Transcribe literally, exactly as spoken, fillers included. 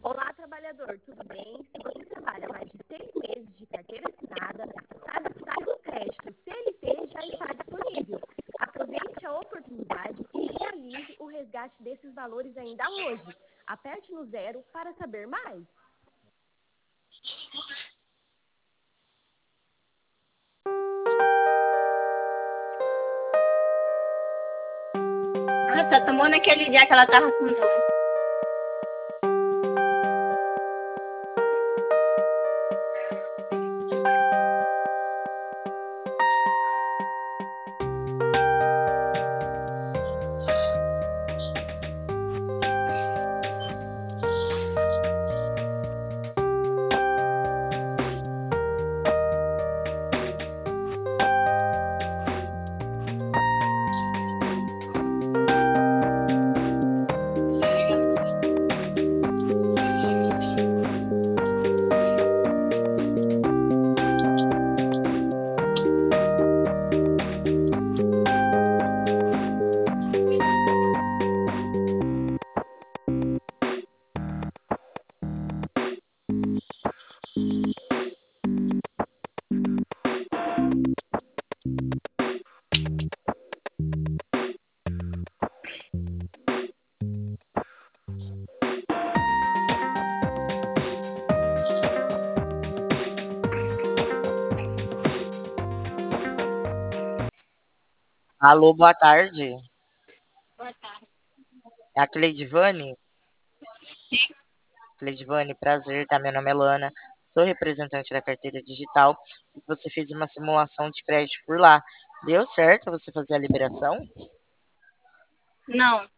Olá, trabalhador, tudo bem? Se você trabalha mais de seis meses de carteira assinada, saiba que o crédito C L T já está disponível. Aproveite a oportunidade e realize o resgate desses valores ainda hoje. Aperte no zero para saber mais. Ela só tomou naquele dia que ela tava com dor. Alô, boa tarde. Boa tarde. É a Cleidivane? Cleidivane, prazer, tá? Meu nome é Lana, sou representante da carteira digital e você fez uma simulação de crédito por lá. Deu certo você fazer a liberação? Não.